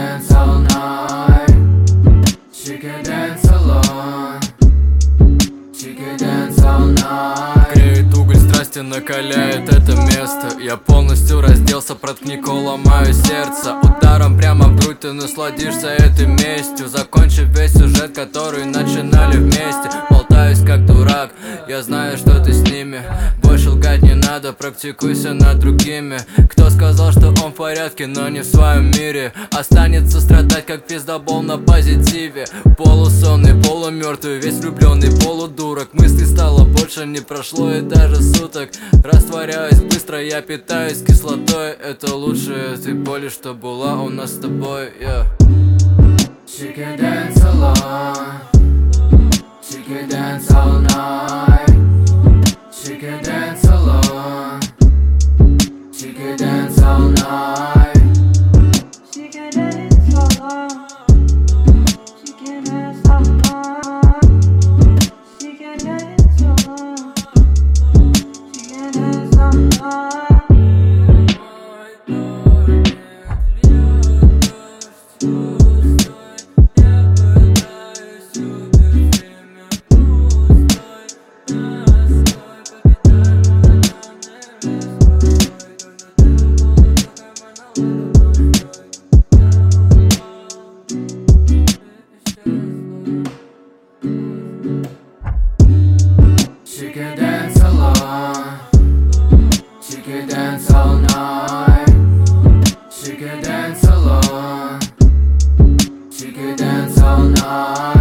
dance all night. She can dance alone. She can dance all night. Греет уголь страсти, накаляет это место. Я полностью разделся, проткни кол, ломаю сердце. Ударом прямо в грудь ты насладишься этой местью. Закончив весь сюжет, который начинали вместе. Болтаюсь как дурак, я знаю, что ты с ними. Больше лгать не надо, практикуйся над другими. Кто сказал, что он в порядке, но не в своем мире? Останется страдать, как пиздобол на позитиве. Полусонный, полумертвый, весь влюбленный, полудурок. Мыслей стало больше, не прошло и даже суток. Растворяюсь быстро, я питаюсь кислотой. Это лучшее этой боли, что была у нас с тобой, yeah. She can dance alone. She can dance all night. She can dance alone. She can dance all night. She can dance alone. She can dance alone. She can dance alone. She can dance alone. She can dance alone. She can dance all night. She can dance alone. She can dance all night.